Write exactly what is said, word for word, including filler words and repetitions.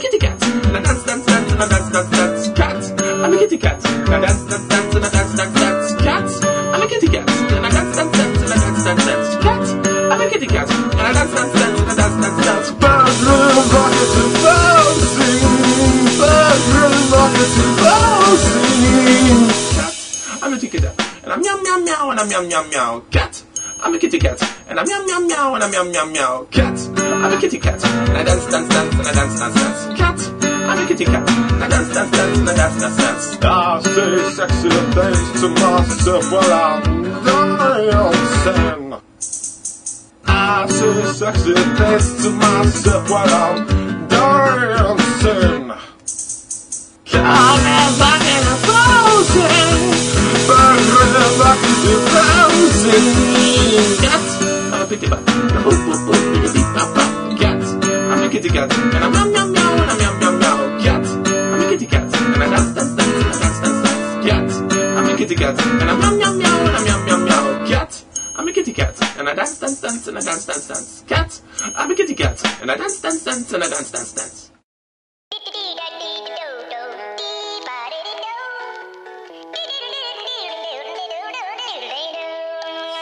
kitty cat, and I dance, dance, dance, and I dance, dance, dance. Cat, I'm a kitty cat, and I dance, dance, dance, and I dance, dance, dance. Cat, I'm a kitty cat, and I dance, dance, dance, and I dance, dance, dance. Cat, I'm a kitty cat, and I dance, dance, dance, and I dance, dance, dance. Birds really like it to bouncing. Birds really like it to bouncing. Cat, I'm a kitty cat, and I'm meow meow meow, and I'm meow meow meow. Cat, I'm a kitty cat, and I'm meow meow meow, and I'm meow meow meow. Cat, I'm a kitty cat, and I dance, dance, dance, and I dance, dance, dance. Cat, I'm a kitty cat, and I dance, dance, dance, and I dance, dance, dance. I say sexy things to myself while I'm dancing. I say sexy things to myself while I'm dancing. Cat is like in a thousand, but really like to bouncing. Cat, I'm a kitty cat, cat, I'm a kitty cat, and I'm meow meow meow, and I'm meow meow meow. Cat, I'm a kitty cat, and I dance dance dance, and I dance dance dance. Cat, I'm a kitty cat, and I'm meow meow meow, and I'm meow meow meow. Cat, I'm a kitty cat, and I dance dance dance, and I dance dance dance. Cat, I'm a kitty cat, and I dance dance dance, and I dance dance dance.